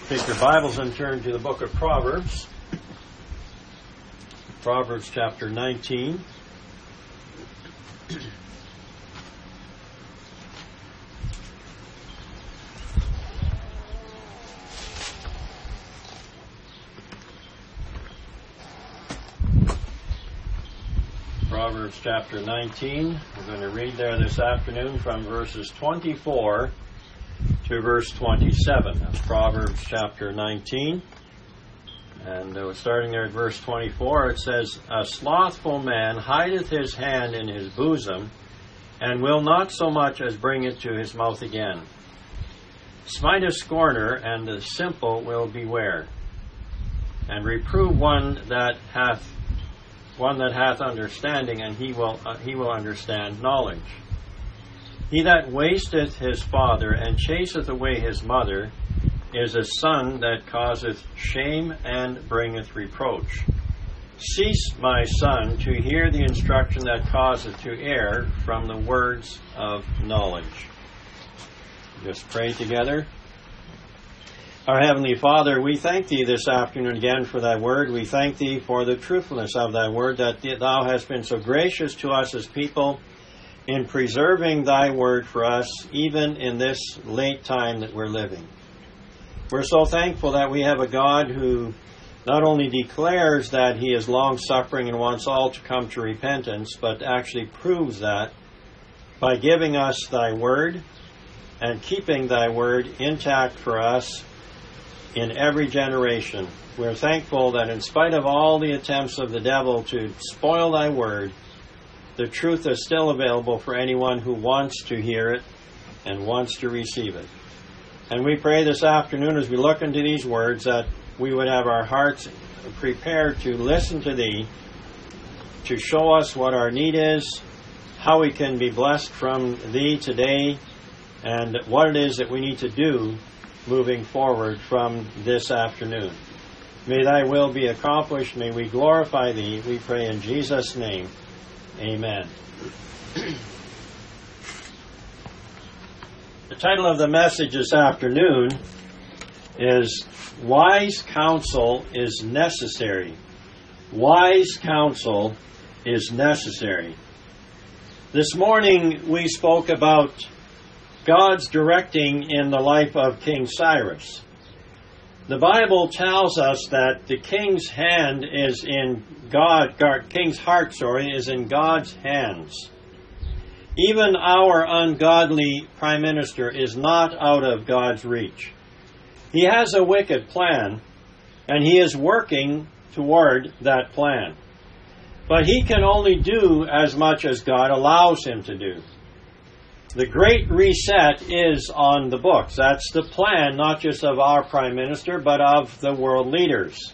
Take your Bibles and turn to the book of Proverbs. Proverbs chapter 19. Proverbs chapter 19. We're going to read there this afternoon from verses 24 to verse 27. That's Proverbs chapter 19. And starting there at verse 24, it says, "A slothful man hideth his hand in his bosom, and will not so much as bring it to his mouth again. Smite a scorner, and the simple will beware. And reprove one that hath understanding, and he will understand knowledge. He that wasteth his father, and chaseth away his mother, is a son that causeth shame and bringeth reproach. Cease, my son, to hear the instruction that causeth to err from the words of knowledge." Just pray together. Our Heavenly Father, we thank Thee this afternoon again for Thy Word. We thank Thee for the truthfulness of Thy Word, that Thou hast been so gracious to us as people in preserving Thy Word for us, even in this late time that we're living. We're so thankful that we have a God who not only declares that He is long-suffering and wants all to come to repentance, but actually proves that by giving us Thy Word and keeping Thy Word intact for us in every generation. We're thankful that in spite of all the attempts of the devil to spoil Thy Word, the truth is still available for anyone who wants to hear it and wants to receive it. And we pray this afternoon as we look into these words that we would have our hearts prepared to listen to Thee, to show us what our need is, how we can be blessed from Thee today, and what it is that we need to do moving forward from this afternoon. May Thy will be accomplished. May we glorify Thee. We pray in Jesus' name. Amen. The title of the message this afternoon is Wise Counsel is Necessary. Wise counsel is necessary. This morning we spoke about God's directing in the life of King Cyrus. The Bible tells us that the king's hand is in king's heart, is in God's hands. Even our ungodly prime minister is not out of God's reach. He has a wicked plan, and he is working toward that plan. But he can only do as much as God allows him to do. The Great Reset is on the books. That's the plan, not just of our Prime Minister, but of the world leaders.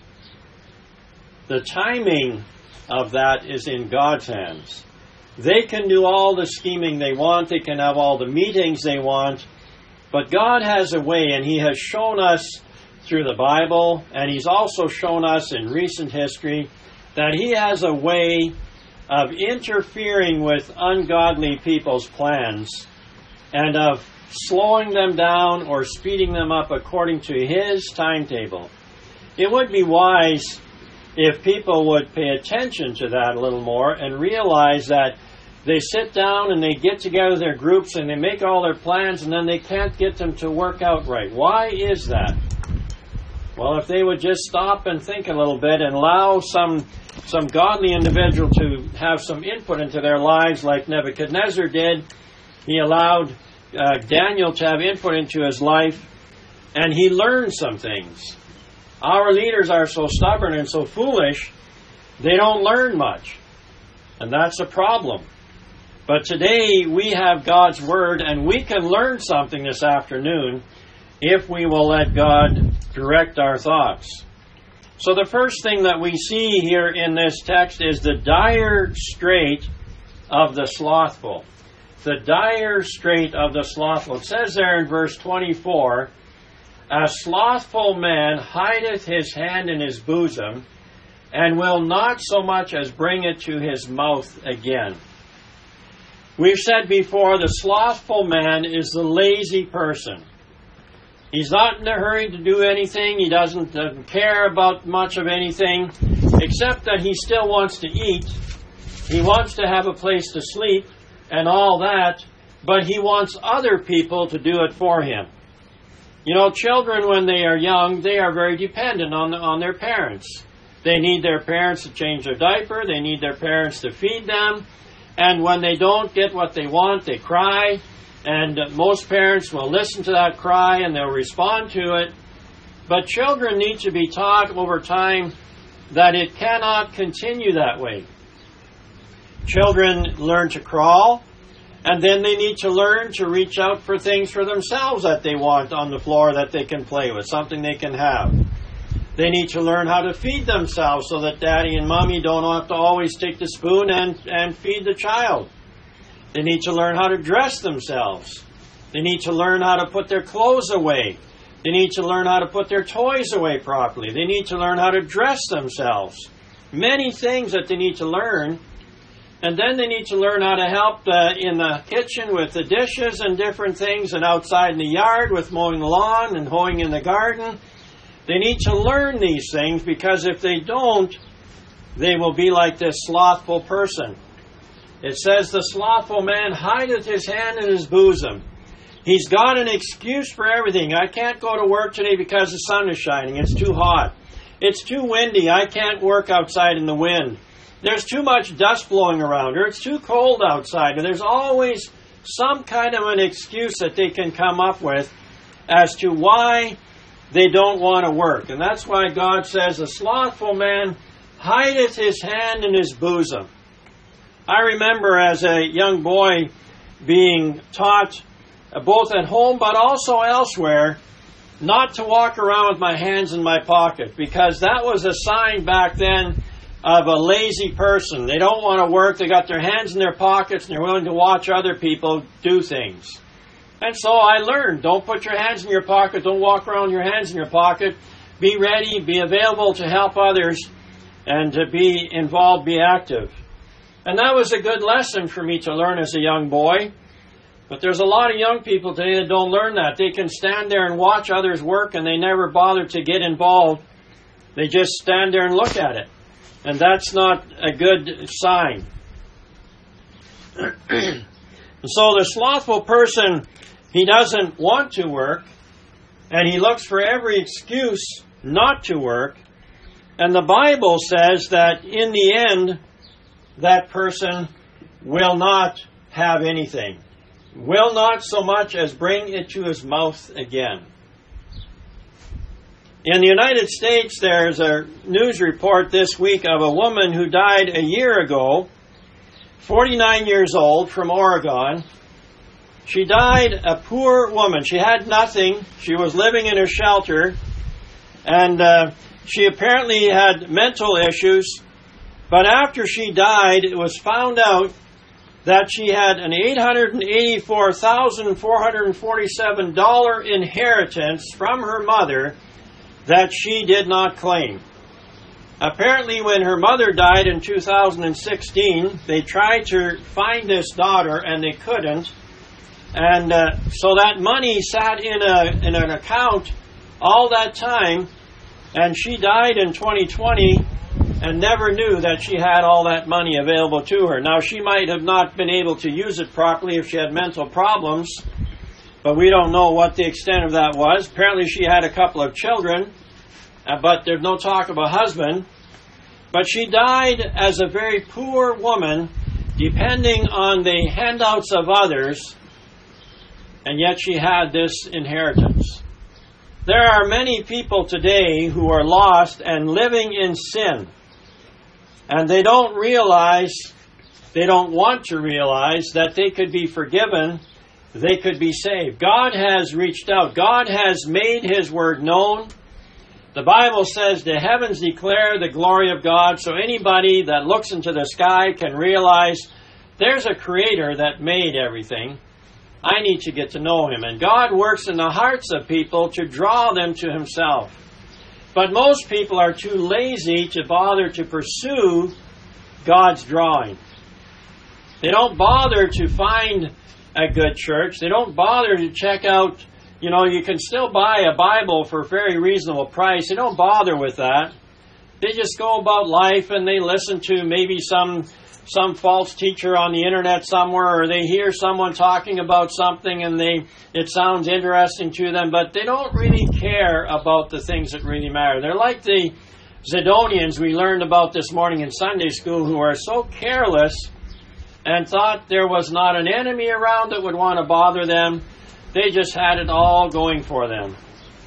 The timing of that is in God's hands. They can do all the scheming they want. They can have all the meetings they want. But God has a way, and He has shown us through the Bible, and He's also shown us in recent history, that He has a way of interfering with ungodly people's plans and of slowing them down or speeding them up according to His timetable. It would be wise if people would pay attention to that a little more and realize that they sit down and they get together their groups and they make all their plans and then they can't get them to work out right. Why is that? Well, if they would just stop and think a little bit and allow some godly individual to have some input into their lives like Nebuchadnezzar did. He allowed Daniel to have input into his life, and he learned some things. Our leaders are so stubborn and so foolish, they don't learn much. And that's a problem. But today we have God's Word, and we can learn something this afternoon if we will let God direct our thoughts. So the first thing that we see here in this text is the dire strait of the slothful. The dire strait of the slothful. It says there in verse 24, "A slothful man hideth his hand in his bosom, and will not so much as bring it to his mouth again." We've said before, the slothful man is the lazy person. He's not in a hurry to do anything. He doesn't care about much of anything, except that he still wants to eat. He wants to have a place to sleep and all that, but he wants other people to do it for him. You know, children, when they are young, they are very dependent on their parents. They need their parents to change their diaper. They need their parents to feed them. And when they don't get what they want, they cry. And most parents will listen to that cry and they'll respond to it. But children need to be taught over time that it cannot continue that way. Children learn to crawl, and then they need to learn to reach out for things for themselves that they want on the floor that they can play with, something they can have. They need to learn how to feed themselves so that daddy and mommy don't have to always take the spoon and feed the child. They need to learn how to dress themselves. They need to learn how to put their clothes away. They need to learn how to put their toys away properly. They need to learn how to dress themselves. Many things that they need to learn. And then they need to learn how to help in the kitchen with the dishes and different things, and outside in the yard with mowing the lawn and hoeing in the garden. They need to learn these things, because if they don't, they will be like this slothful person. It says, the slothful man hideth his hand in his bosom. He's got an excuse for everything. I can't go to work today because the sun is shining. It's too hot. It's too windy. I can't work outside in the wind. There's too much dust blowing around, or it's too cold outside. And there's always some kind of an excuse that they can come up with as to why they don't want to work. And that's why God says, a slothful man hideth his hand in his bosom. I remember as a young boy being taught, both at home but also elsewhere, not to walk around with my hands in my pocket, because that was a sign back then of a lazy person. They don't want to work. They got their hands in their pockets and they're willing to watch other people do things. And so I learned, don't put your hands in your pocket. Don't walk around with your hands in your pocket. Be ready, be available to help others, and to be involved, be active. And that was a good lesson for me to learn as a young boy. But there's a lot of young people today that don't learn that. They can stand there and watch others work and they never bother to get involved. They just stand there and look at it. And that's not a good sign. And so the slothful person, he doesn't want to work, and he looks for every excuse not to work. And the Bible says that in the end, that person will not have anything. Will not so much as bring it to his mouth again. In the United States, there's a news report this week of a woman who died a year ago, 49 years old, from Oregon. She died a poor woman. She had nothing. She was living in a shelter. And she apparently had mental issues. But after she died, it was found out that she had an $884,447 inheritance from her mother that she did not claim. Apparently, when her mother died in 2016, they tried to find this daughter and they couldn't. And so that money sat in an account all that time, and she died in 2020 and never knew that she had all that money available to her. Now, she might have not been able to use it properly if she had mental problems, but we don't know what the extent of that was. Apparently, she had a couple of children, but there's no talk of a husband. But she died as a very poor woman, depending on the handouts of others, and yet she had this inheritance. There are many people today who are lost and living in sin. And they don't realize, they don't want to realize that they could be forgiven, they could be saved. God has reached out. God has made His Word known. The Bible says the heavens declare the glory of God, so anybody that looks into the sky can realize there's a Creator that made everything. I need to get to know Him. And God works in the hearts of people to draw them to Himself. But most people are too lazy to bother to pursue God's drawing. They don't bother to find a good church. They don't bother to check out You can still buy a Bible for a very reasonable price. They don't bother with that. They just go about life and they listen to maybe some false teacher on the internet somewhere, or they hear someone talking about something and it sounds interesting to them, but they don't really care about the things that really matter. They're like the Zidonians we learned about this morning in Sunday school, who are so careless and thought there was not an enemy around that would want to bother them. They just had it all going for them.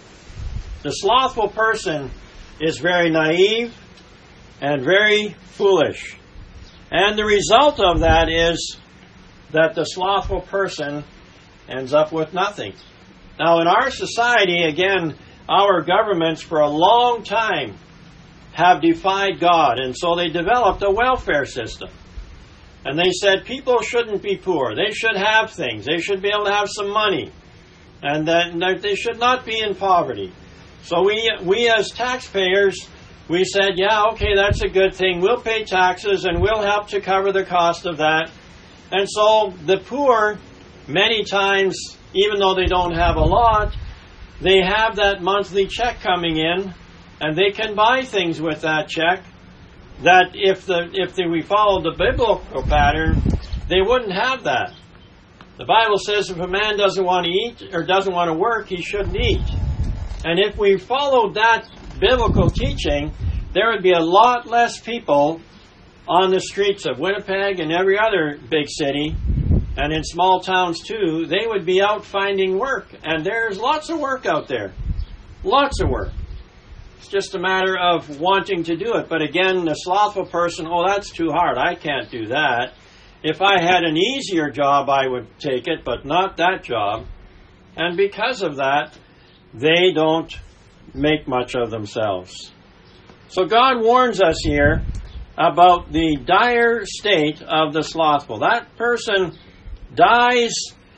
The slothful person is very naive and very foolish. And the result of that is that the slothful person ends up with nothing. Now, in our society, again, our governments for a long time have defied God, and so they developed a welfare system. And they said people shouldn't be poor. They should have things. They should be able to have some money. And that they should not be in poverty. So we as taxpayers, we said, yeah, okay, that's a good thing. We'll pay taxes and we'll help to cover the cost of that. And so the poor, many times, even though they don't have a lot, they have that monthly check coming in, and they can buy things with that check that if we followed the biblical pattern, they wouldn't have that. The Bible says if a man doesn't want to eat or doesn't want to work, he shouldn't eat. And if we followed that biblical teaching, there would be a lot less people on the streets of Winnipeg and every other big city, and in small towns too. They would be out finding work, and there's lots of work out there. Lots of work. It's just a matter of wanting to do it. But again, the slothful person, that's too hard. I can't do that. If I had an easier job, I would take it, but not that job. And because of that, they don't make much of themselves. So God warns us here about the dire state of the slothful. That person dies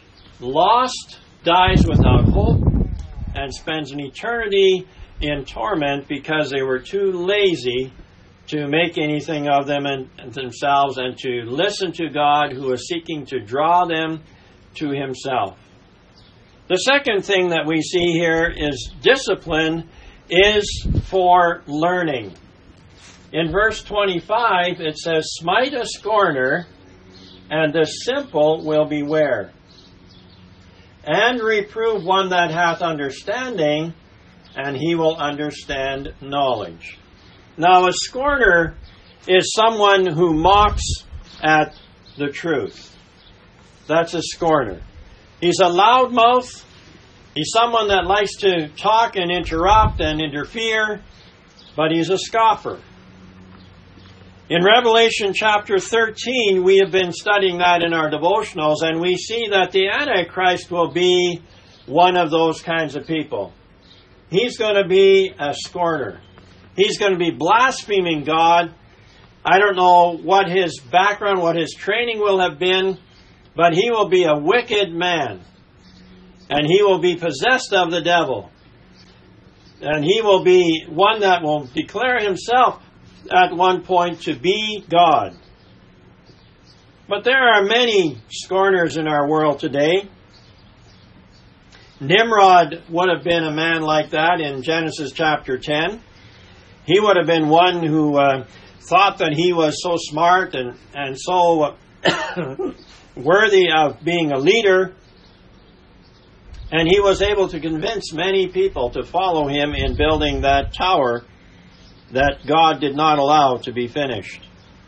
lost, dies without hope, and spends an eternity in torment because they were too lazy to make anything of them and themselves and to listen to God, who is seeking to draw them to Himself. The second thing that we see here is discipline is for learning. In verse 25, it says, "Smite a scorner, and the simple will beware. And reprove one that hath understanding, and he will understand knowledge." Now, a scorner is someone who mocks at the truth. That's a scorner. He's a loudmouth. He's someone that likes to talk and interrupt and interfere, but he's a scoffer. In Revelation chapter 13, we have been studying that in our devotionals, and we see that the Antichrist will be one of those kinds of people. He's going to be a scorner. He's going to be blaspheming God. I don't know what his background, what his training will have been, but he will be a wicked man. And he will be possessed of the devil. And he will be one that will declare himself at one point to be God. But there are many scorners in our world today. Nimrod would have been a man like that in Genesis chapter 10. He would have been one who thought that he was so smart and so worthy of being a leader. And he was able to convince many people to follow him in building that tower that God did not allow to be finished.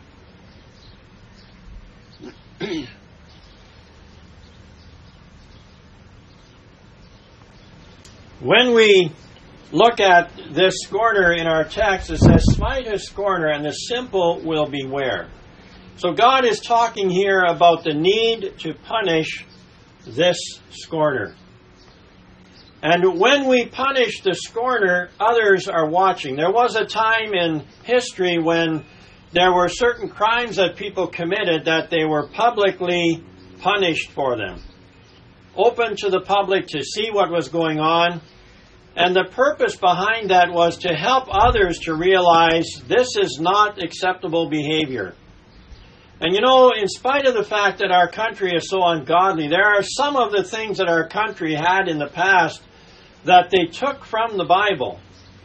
When we look at this scorner in our text, it says, "Smite a scorner, and the simple will beware." So God is talking here about the need to punish this scorner. And when we punish the scorner, others are watching. There was a time in history when there were certain crimes that people committed that they were publicly punished for them. Open to the public to see what was going on. And the purpose behind that was to help others to realize this is not acceptable behavior. And you know, in spite of the fact that our country is so ungodly, there are some of the things that our country had in the past that they took from the Bible.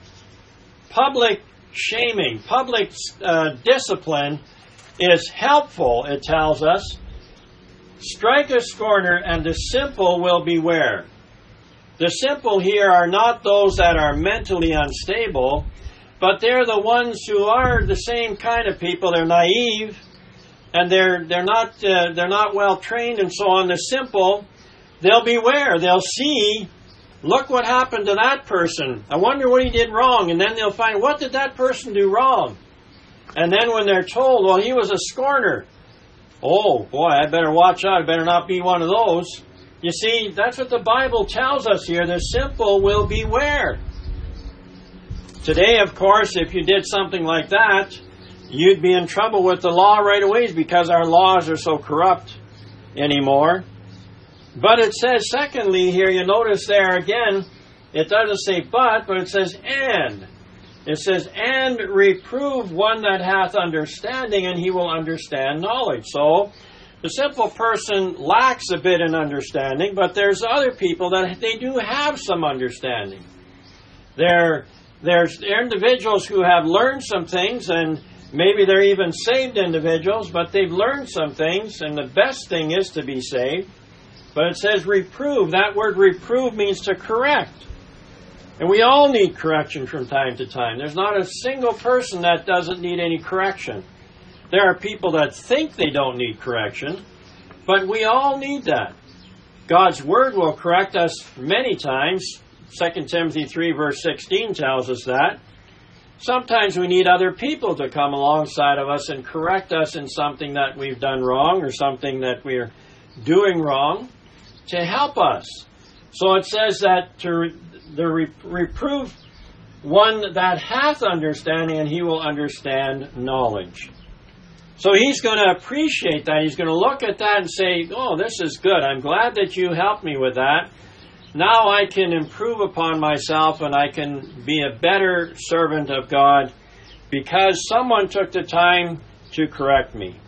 Public shaming, public discipline is helpful, it tells us. Strike a scorner, and the simple will beware. The simple here are not those that are mentally unstable, but they're the ones who are the same kind of people. They're naive, and they're not well trained, and so on. The simple, they'll beware. They'll see, look what happened to that person. I wonder what he did wrong. And then they'll find, what did that person do wrong? And then when they're told, well, he was a scorner. Oh, boy, I better watch out. I better not be one of those. You see, that's what the Bible tells us here. The simple will beware. Today, of course, if you did something like that, you'd be in trouble with the law right away because our laws are so corrupt anymore. But it says, secondly, here, you notice there again, it doesn't say but it says and. It says, and reprove one that hath understanding, and he will understand knowledge. So, the simple person lacks a bit in understanding, but there's other people that they do have some understanding. There's individuals who have learned some things, and maybe they're even saved individuals, but they've learned some things, and the best thing is to be saved. But it says reprove. That word reprove means to correct. And we all need correction from time to time. There's not a single person that doesn't need any correction. There are people that think they don't need correction, but we all need that. God's Word will correct us many times. 2 Timothy 3 verse 16 tells us that. Sometimes we need other people to come alongside of us and correct us in something that we've done wrong or something that we're doing wrong to help us. So it says that reprove one that hath understanding, and he will understand knowledge. So he's going to appreciate that. He's going to look at that and say, oh, this is good. I'm glad that you helped me with that. Now I can improve upon myself and I can be a better servant of God because someone took the time to correct me.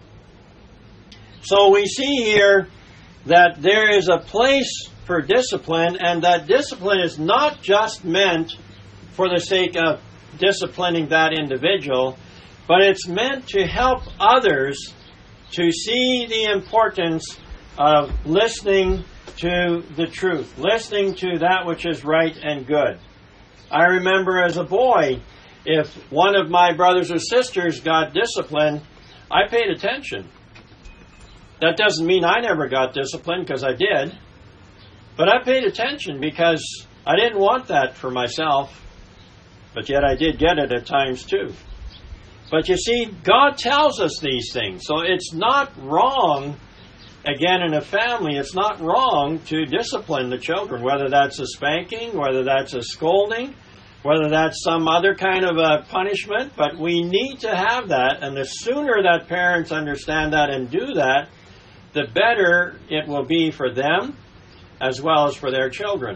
So we see here that there is a place for discipline, and that discipline is not just meant for the sake of disciplining that individual, but it's meant to help others to see the importance of listening to the truth, listening to that which is right and good. I remember as a boy, if one of my brothers or sisters got disciplined, I paid attention. That doesn't mean I never got disciplined, because I did. But I paid attention because I didn't want that for myself. But yet I did get it at times too. But you see, God tells us these things. So it's not wrong, again, in a family, it's not wrong to discipline the children, whether that's a spanking, whether that's a scolding, whether that's some other kind of a punishment. But we need to have that. And the sooner that parents understand that and do that, the better it will be for them as well as for their children.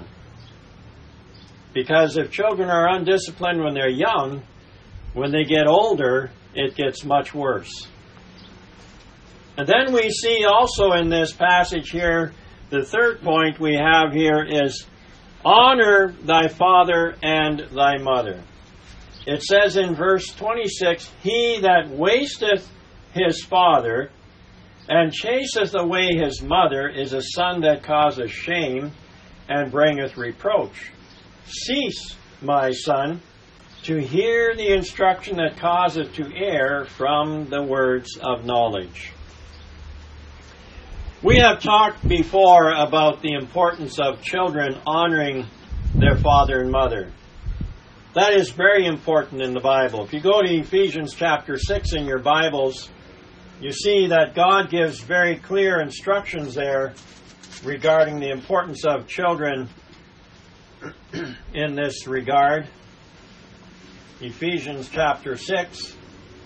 Because if children are undisciplined when they're young, when they get older, it gets much worse. And then we see also in this passage here, the third point we have here is, honor thy father and thy mother. It says in verse 26, he that wasteth his father and chaseth away his mother is a son that causeth shame and bringeth reproach. Cease, my son, to hear the instruction that causeth to err from the words of knowledge. We have talked before about the importance of children honoring their father and mother. That is very important in the Bible. If you go to Ephesians chapter 6 in your Bibles, you see that God gives very clear instructions there regarding the importance of children in this regard. Ephesians chapter 6.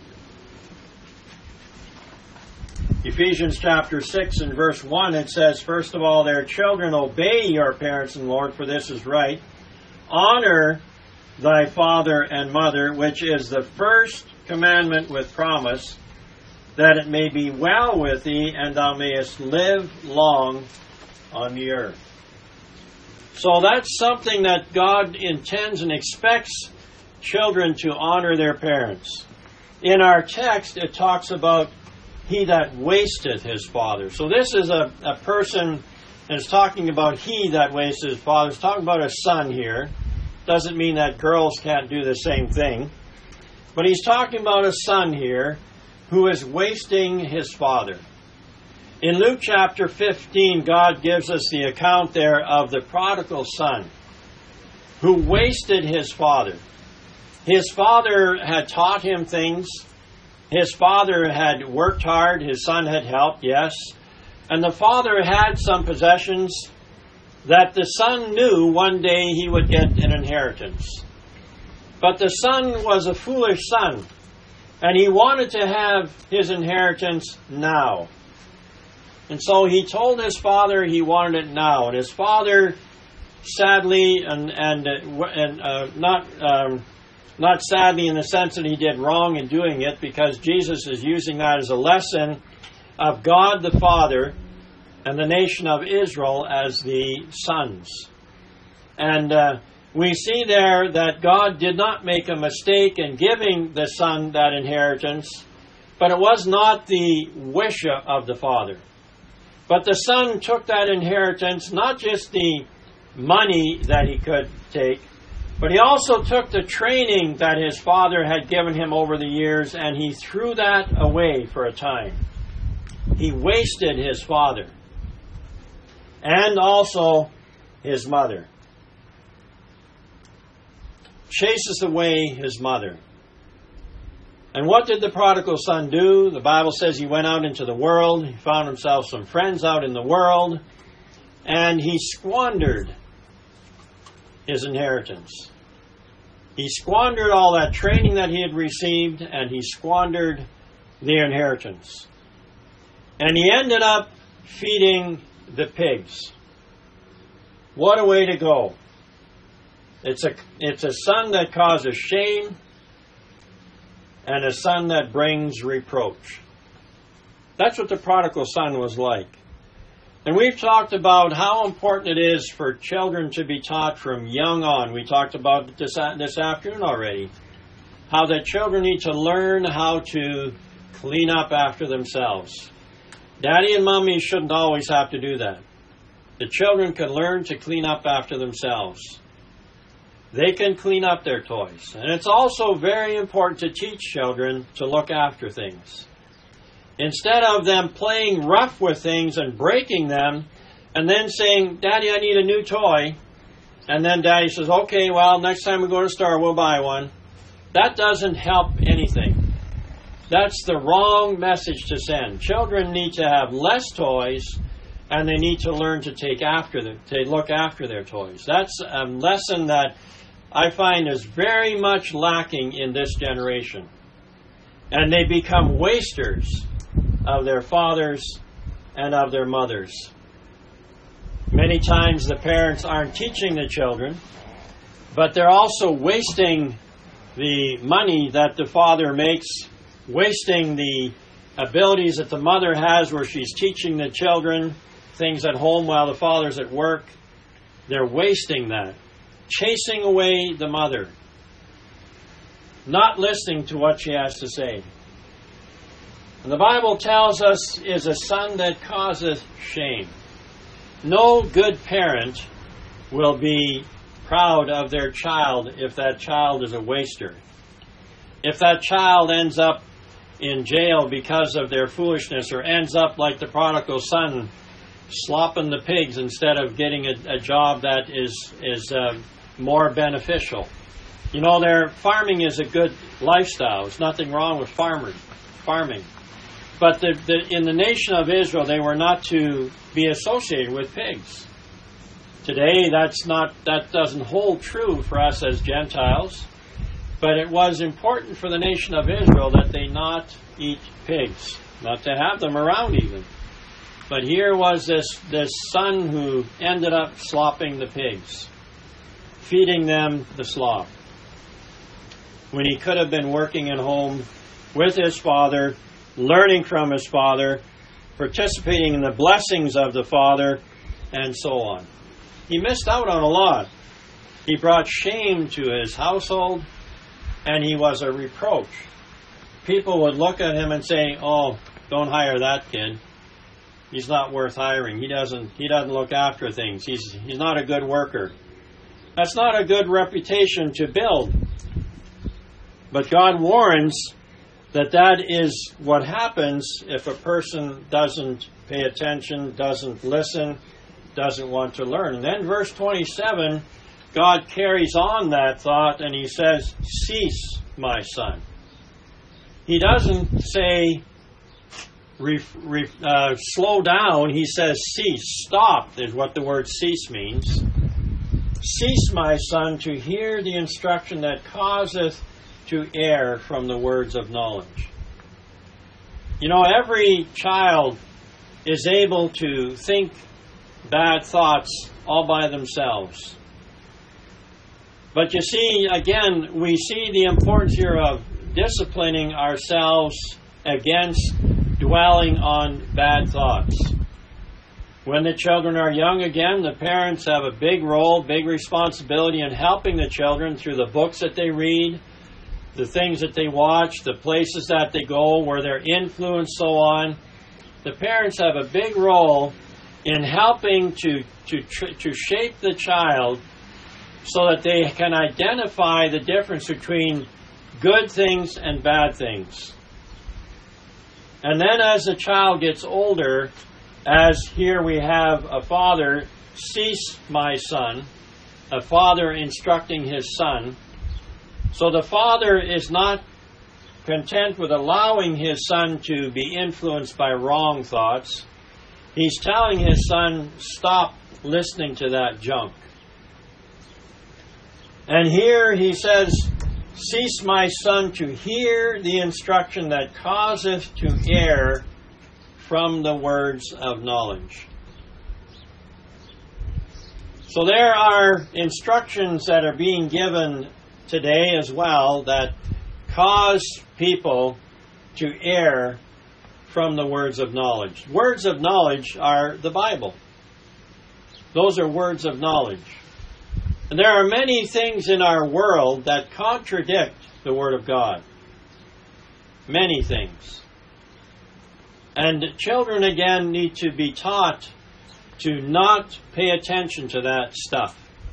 Ephesians chapter 6 and verse 1, it says, first of all, their children, obey your parents and Lord, for this is right. Honor thy father and mother, which is the first commandment with promise, that it may be well with thee, and thou mayest live long on the earth. So that's something that God intends and expects children to honor their parents. In our text, it talks about he that wasteth his father. So this is a person that's talking about he that wasteth his father. It's talking about a son here. Doesn't mean that girls can't do the same thing. But he's talking about a son here who is wasting his father. In Luke chapter 15, God gives us the account there of the prodigal son who wasted his father. His father had taught him things. His father had worked hard. His son had helped, yes. And the father had some possessions that the son knew one day he would get an inheritance. But the son was a foolish son, and he wanted to have his inheritance now. And so he told his father he wanted it now. And his father, sadly, not sadly in the sense that he did wrong in doing it, because Jesus is using that as a lesson of God the Father and the nation of Israel as the sons. And we see there that God did not make a mistake in giving the son that inheritance, but it was not the wish of the father. But the son took that inheritance, not just the money that he could take, but he also took the training that his father had given him over the years, and he threw that away for a time. He wasted his father and also his mother. Chases away his mother. And what did the prodigal son do? The Bible says he went out into the world. He found himself some friends out in the world. And he squandered his inheritance. He squandered all that training that he had received, and he squandered the inheritance. And he ended up feeding the pigs. What a way to go. It's a son that causes shame, and a son that brings reproach. That's what the prodigal son was like. And we've talked about how important it is for children to be taught from young on. We talked about this afternoon already. How that children need to learn how to clean up after themselves. Daddy and mommy shouldn't always have to do that. The children can learn to clean up after themselves. They can clean up their toys. And it's also very important to teach children to look after things. Instead of them playing rough with things and breaking them, and then saying, Daddy, I need a new toy. And then Daddy says, okay, well, next time we go to the store, we'll buy one. That doesn't help anything. That's the wrong message to send. Children need to have less toys, and they need to learn to look after their toys. That's a lesson that I find is very much lacking in this generation. And they become wasters of their fathers and of their mothers. Many times the parents aren't teaching the children, but they're also wasting the money that the father makes, wasting the abilities that the mother has where she's teaching the children things at home while the father's at work. They're wasting that. Chasing away the mother. Not listening to what she has to say. And the Bible tells us is a son that causeth shame. No good parent will be proud of their child if that child is a waster. If that child ends up in jail because of their foolishness, or ends up like the prodigal son slopping the pigs instead of getting a job that is more beneficial. You know, farming is a good lifestyle. There's nothing wrong with farming. But in the nation of Israel, they were not to be associated with pigs. Today, that doesn't hold true for us as Gentiles. But it was important for the nation of Israel that they not eat pigs, not to have them around even. But here was this son who ended up slopping the pigs, feeding them the slop, when he could have been working at home with his father, learning from his father, participating in the blessings of the father, and so on. He missed out on a lot. He brought shame to his household, and he was a reproach. People would look at him and say, "Oh, don't hire that kid. He's not worth hiring. He doesn't look after things. He's not a good worker." That's not a good reputation to build. But God warns that is what happens if a person doesn't pay attention, doesn't listen, doesn't want to learn. And then verse 27, God carries on that thought and he says, "Cease, my son." He doesn't say, slow down. He says, cease, stop, is what the word cease means. "Cease, my son, to hear the instruction that causeth to err from the words of knowledge." You know, every child is able to think bad thoughts all by themselves. But you see, again, we see the importance here of disciplining ourselves against dwelling on bad thoughts. When the children are young, again, the parents have a big role, big responsibility in helping the children through the books that they read, the things that they watch, the places that they go, where they're influenced, so on. The parents have a big role in helping to shape the child so that they can identify the difference between good things and bad things. And then as the child gets older, as here we have a father, "Cease, my son," a father instructing his son. So the father is not content with allowing his son to be influenced by wrong thoughts. He's telling his son, stop listening to that junk. And here he says, "Cease, my son, to hear the instruction that causeth to err from the words of knowledge." So there are instructions that are being given today as well that cause people to err from the words of knowledge. Words of knowledge are the Bible. Those are words of knowledge. And there are many things in our world that contradict the Word of God. Many things. And children, again, need to be taught to not pay attention to that stuff.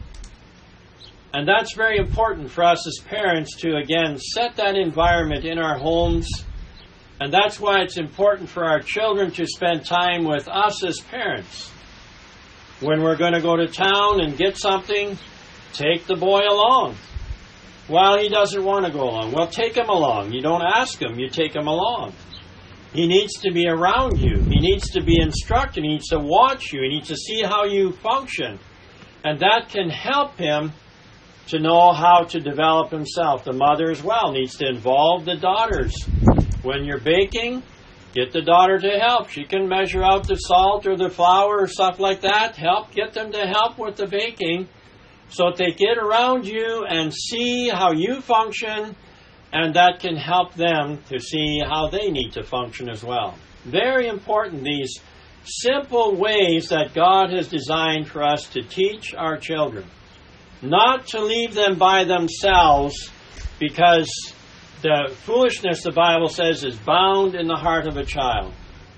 And that's very important for us as parents to, again, set that environment in our homes. And that's why it's important for our children to spend time with us as parents. When we're going to go to town and get something, take the boy along. Well, he doesn't want to go along. Well, take him along. You don't ask him, you take him along. He needs to be around you. He needs to be instructed. He needs to watch you. He needs to see how you function. And that can help him to know how to develop himself. The mother as well needs to involve the daughters. When you're baking, get the daughter to help. She can measure out the salt or the flour or stuff like that. Get them to help with the baking so that they get around you and see how you function, and that can help them to see how they need to function as well. Very important, these simple ways that God has designed for us to teach our children. Not to leave them by themselves, because the foolishness, the Bible says, is bound in the heart of a child.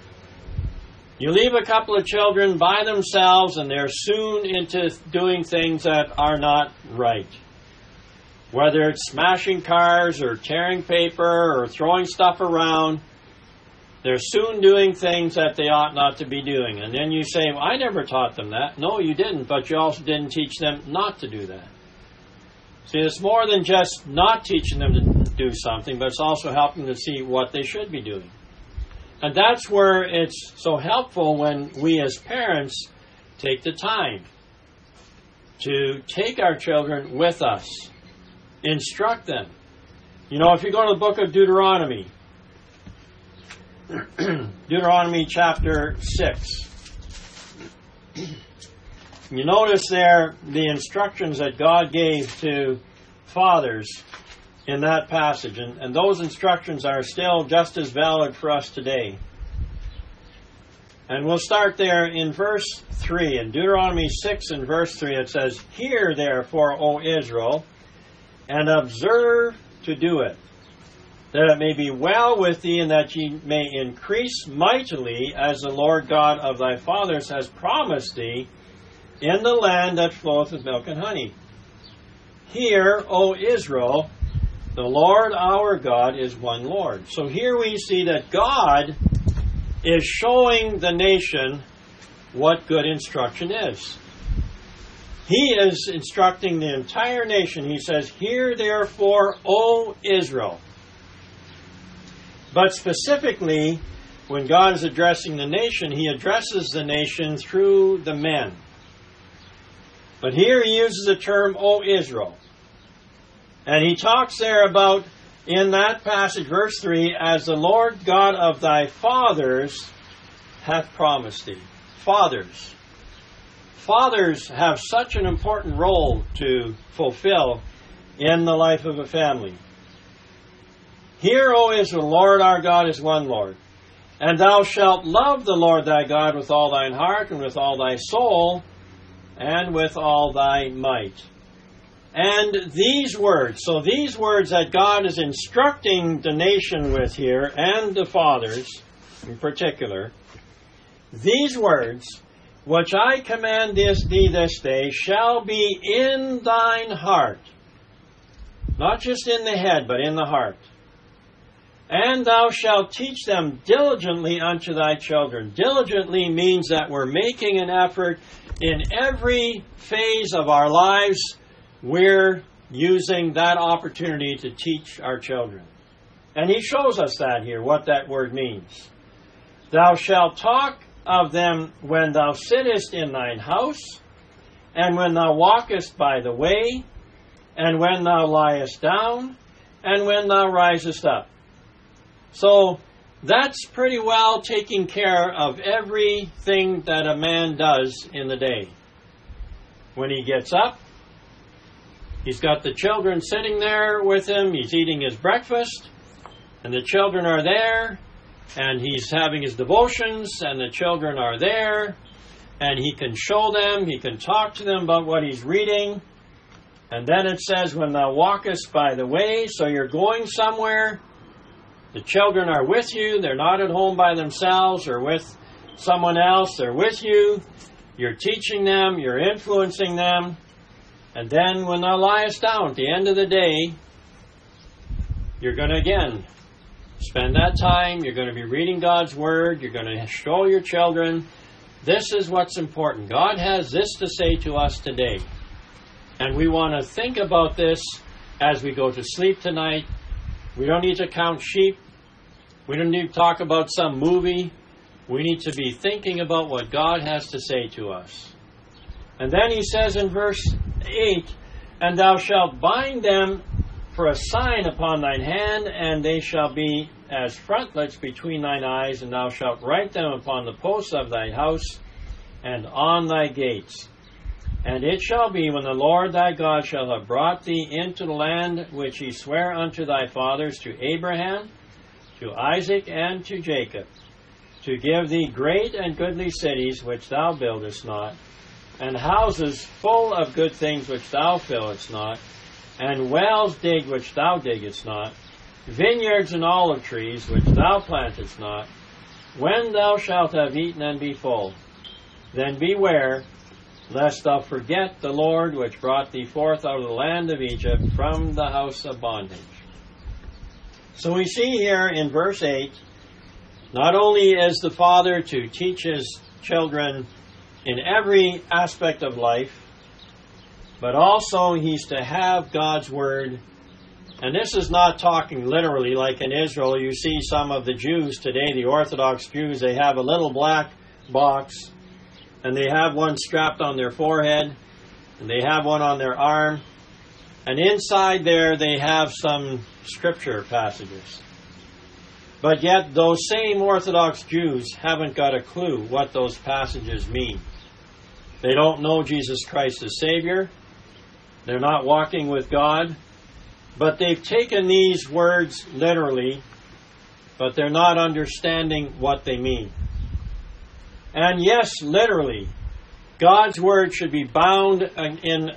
You leave a couple of children by themselves and they're soon into doing things that are not right. Whether it's smashing cars or tearing paper or throwing stuff around, they're soon doing things that they ought not to be doing. And then you say, well, I never taught them that. No, you didn't, but you also didn't teach them not to do that. See, it's more than just not teaching them to do something, but it's also helping them to see what they should be doing. And that's where it's so helpful when we as parents take the time to take our children with us, instruct them. You know, if you go to the book of Deuteronomy, Deuteronomy chapter 6, you notice there the instructions that God gave to fathers in that passage. And those instructions are still just as valid for us today. And we'll start there in verse 3. In Deuteronomy 6 and verse 3 it says, "Hear therefore, O Israel, and observe to do it, that it may be well with thee, and that ye may increase mightily, as the Lord God of thy fathers has promised thee, in the land that floweth with milk and honey. Hear, O Israel, the Lord our God is one Lord." So here we see that God is showing the nation what good instruction is. He is instructing the entire nation. He says, "Hear therefore, O Israel." But specifically, when God is addressing the nation, He addresses the nation through the men. But here He uses the term, "O Israel." And He talks there about, in that passage, verse 3, "As the Lord God of thy fathers hath promised thee." Fathers. Fathers have such an important role to fulfill in the life of a family. "Hear, O Israel, Lord our God is one Lord. And thou shalt love the Lord thy God with all thine heart, and with all thy soul, and with all thy might." And these words, so these words that God is instructing the nation with here, and the fathers in particular, these words, "which I command thee this day, shall be in thine heart." Not just in the head, but in the heart. "And thou shalt teach them diligently unto thy children." Diligently means that we're making an effort in every phase of our lives. We're using that opportunity to teach our children. And He shows us that here, what that word means. "Thou shalt talk of them when thou sittest in thine house, and when thou walkest by the way, and when thou liest down, and when thou risest up." So that's pretty well taking care of everything that a man does in the day. When he gets up, he's got the children sitting there with him, he's eating his breakfast, and the children are there, and he's having his devotions, and the children are there, and he can show them, he can talk to them about what he's reading. And then it says, "When thou walkest by the way," so you're going somewhere, the children are with you, they're not at home by themselves or with someone else, they're with you, you're teaching them, you're influencing them. And then when thou liest down, at the end of the day, you're going to again spend that time, you're going to be reading God's Word, you're going to show your children, this is what's important. God has this to say to us today. And we want to think about this as we go to sleep tonight. We don't need to count sheep. We don't need to talk about some movie. We need to be thinking about what God has to say to us. And then He says in verse 8, "And thou shalt bind them for a sign upon thine hand, and they shall be as frontlets between thine eyes, and thou shalt write them upon the posts of thy house and on thy gates. And it shall be, when the Lord thy God shall have brought thee into the land which He sware unto thy fathers, to Abraham, to Isaac, and to Jacob, to give thee great and goodly cities which thou buildest not, and houses full of good things which thou fillest not, and wells digged which thou diggest not, vineyards and olive trees which thou plantest not, when thou shalt have eaten and be full. Then beware, lest thou forget the Lord which brought thee forth out of the land of Egypt from the house of bondage." So we see here in verse 8, not only is the father to teach his children in every aspect of life, but also he's to have God's Word. And this is not talking literally like in Israel. You see some of the Jews today, the Orthodox Jews, they have a little black box, and they have one strapped on their forehead, and they have one on their arm, and inside there they have some scripture passages. But yet those same Orthodox Jews haven't got a clue what those passages mean. They don't know Jesus Christ as Savior. They're not walking with God. But they've taken these words literally, but they're not understanding what they mean. And yes, literally, God's Word should be bound in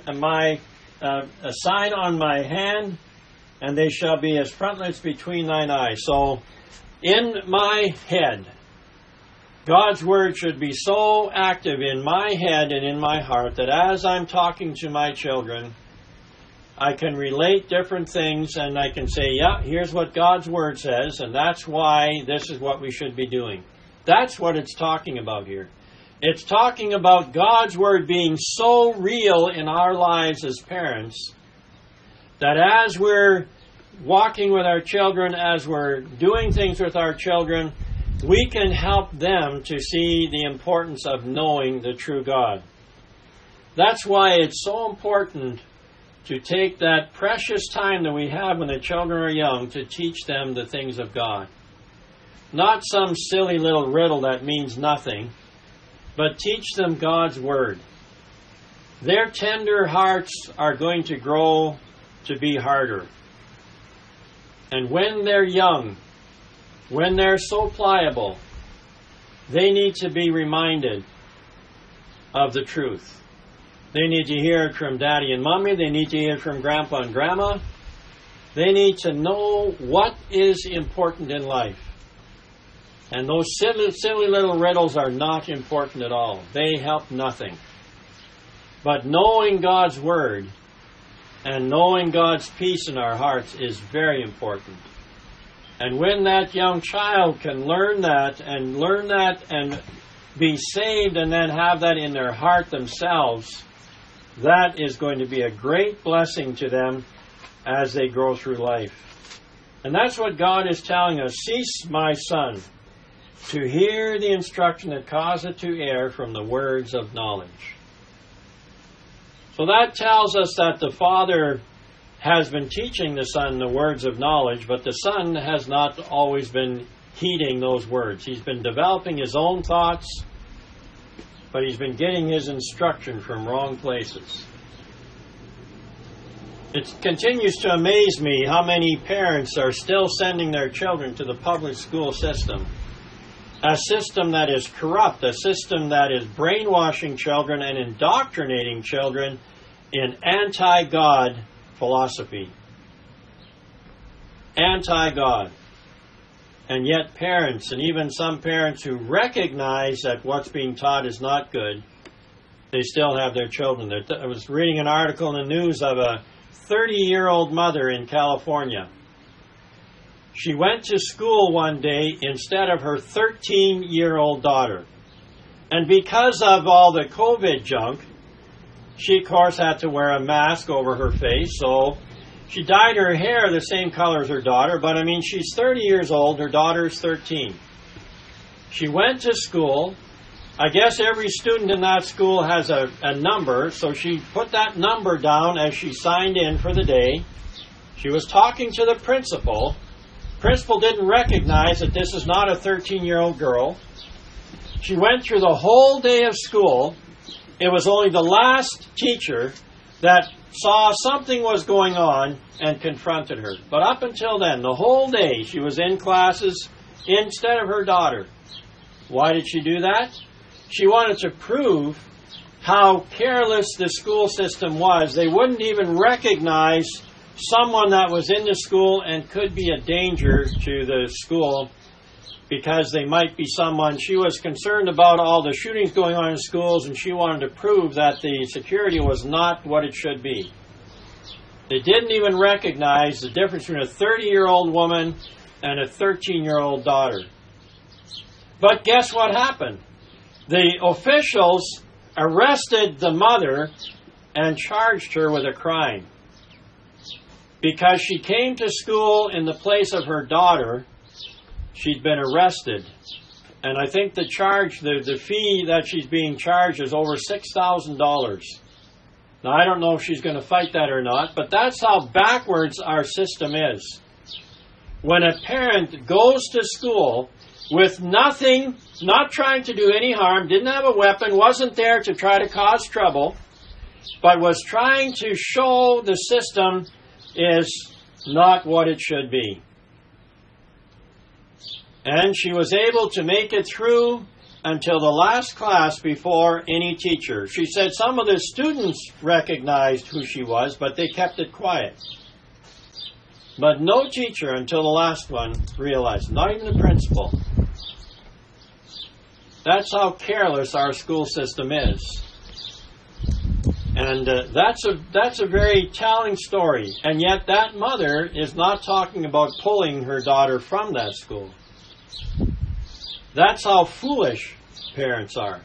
a sign on my hand, and they shall be as frontlets between thine eyes. So, in my head, God's Word should be so active in my head and in my heart that as I'm talking to my children, I can relate different things and I can say, yeah, here's what God's Word says, and that's why this is what we should be doing. That's what it's talking about here. It's talking about God's Word being so real in our lives as parents that as we're walking with our children, as we're doing things with our children, we can help them to see the importance of knowing the true God. That's why it's so important to take that precious time that we have when the children are young to teach them the things of God. Not some silly little riddle that means nothing, but teach them God's Word. Their tender hearts are going to grow to be harder. And when they're young, when they're so pliable, they need to be reminded of the truth. They need to hear it from Daddy and Mommy. They need to hear it from Grandpa and Grandma. They need to know what is important in life. And those silly little riddles are not important at all. They help nothing. But knowing God's Word and knowing God's peace in our hearts is very important. And when that young child can learn that and be saved and then have that in their heart themselves, that is going to be a great blessing to them as they grow through life. And that's what God is telling us. Cease, my son, to hear the instruction that causeth to err from the words of knowledge. So that tells us that the Father has been teaching the Son the words of knowledge, but the Son has not always been heeding those words. He's been developing his own thoughts, but he's been getting his instruction from wrong places. It continues to amaze me how many parents are still sending their children to the public school system. A system that is corrupt, a system that is brainwashing children and indoctrinating children in anti-God philosophy. Anti-God. And yet parents, and even some parents who recognize that what's being taught is not good, they still have their children. I was reading an article in the news of a 30-year-old mother in California. She went to school one day instead of her 13-year-old daughter. And because of all the COVID junk, she, of course, had to wear a mask over her face. So she dyed her hair the same color as her daughter. But, she's 30 years old. Her daughter's 13. She went to school. I guess every student in that school has a number. So she put that number down as she signed in for the day. She was talking to the principal. Principal didn't recognize that this is not a 13-year-old girl. She went through the whole day of school. It was only the last teacher that saw something was going on and confronted her. But up until then, the whole day, she was in classes instead of her daughter. Why did she do that? She wanted to prove how careless the school system was. They wouldn't even recognize someone that was in the school and could be a danger to the school because they might be someone. She was concerned about all the shootings going on in schools, and she wanted to prove that the security was not what it should be. They didn't even recognize the difference between a 30-year-old woman and a 13-year-old daughter. But guess what happened? The officials arrested the mother and charged her with a crime. Because she came to school in the place of her daughter, she'd been arrested. And I think the charge, the fee that she's being charged is over $6,000. Now, I don't know if she's going to fight that or not, but that's how backwards our system is. When a parent goes to school with nothing, not trying to do any harm, didn't have a weapon, wasn't there to try to cause trouble, but was trying to show the system is not what it should be. And she was able to make it through until the last class before any teacher. She said some of the students recognized who she was, but they kept it quiet. But no teacher until the last one realized, not even the principal. That's how careless our school system is. And that's a very telling story. And yet that mother is not talking about pulling her daughter from that school. That's how foolish parents are.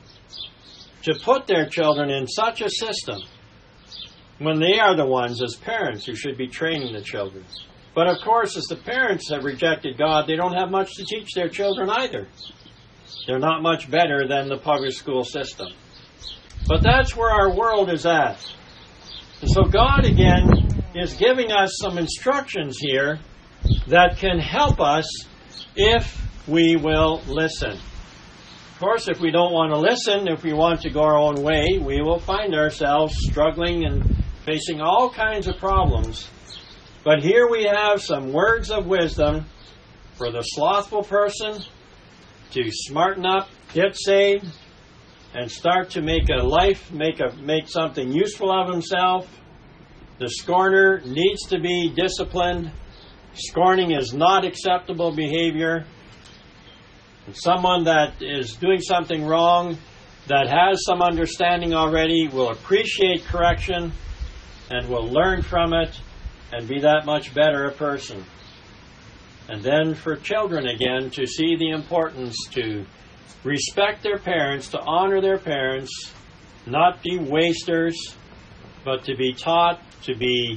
To put their children in such a system when they are the ones as parents who should be training the children. But of course, as the parents have rejected God, they don't have much to teach their children either. They're not much better than the public school system. But that's where our world is at. And so God, again, is giving us some instructions here that can help us if we will listen. Of course, if we don't want to listen, if we want to go our own way, we will find ourselves struggling and facing all kinds of problems. But here we have some words of wisdom for the slothful person to smarten up, get saved, and start to make a life, make something useful of himself. The scorner needs to be disciplined. Scorning is not acceptable behavior. And someone that is doing something wrong, that has some understanding already, will appreciate correction and will learn from it and be that much better a person. And then for children again, to see the importance to respect their parents, to honor their parents, not be wasters, but to be taught to be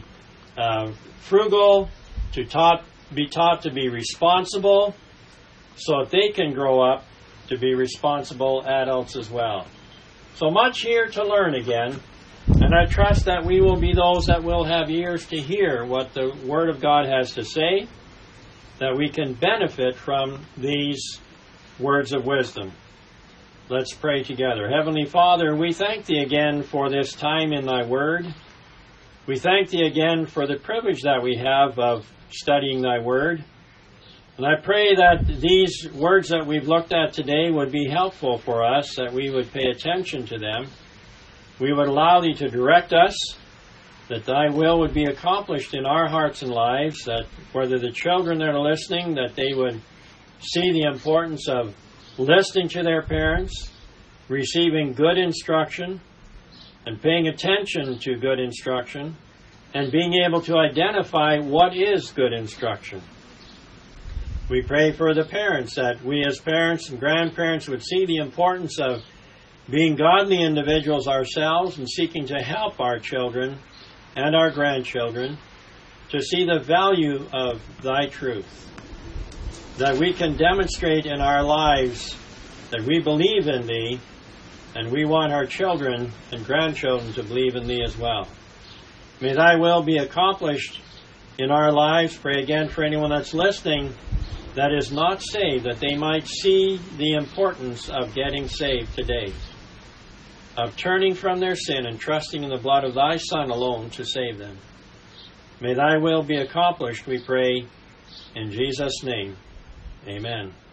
frugal, be taught to be responsible, so that they can grow up to be responsible adults as well. So much here to learn again, and I trust that we will be those that will have ears to hear what the Word of God has to say, that we can benefit from these words of wisdom. Let's pray together. Heavenly Father, we thank Thee again for this time in Thy Word. We thank Thee again for the privilege that we have of studying Thy Word. And I pray that these words that we've looked at today would be helpful for us, that we would pay attention to them. We would allow Thee to direct us, that Thy will would be accomplished in our hearts and lives, that whether the children that are listening, that they would see the importance of listening to their parents, receiving good instruction, and paying attention to good instruction, and being able to identify what is good instruction. We pray for the parents, that we as parents and grandparents would see the importance of being godly individuals ourselves and seeking to help our children and our grandchildren to see the value of Thy truth, that we can demonstrate in our lives that we believe in Thee, and we want our children and grandchildren to believe in Thee as well. May Thy will be accomplished in our lives. Pray again for anyone that's listening that is not saved, that they might see the importance of getting saved today, of turning from their sin and trusting in the blood of Thy Son alone to save them. May Thy will be accomplished, we pray, in Jesus' name. Amen.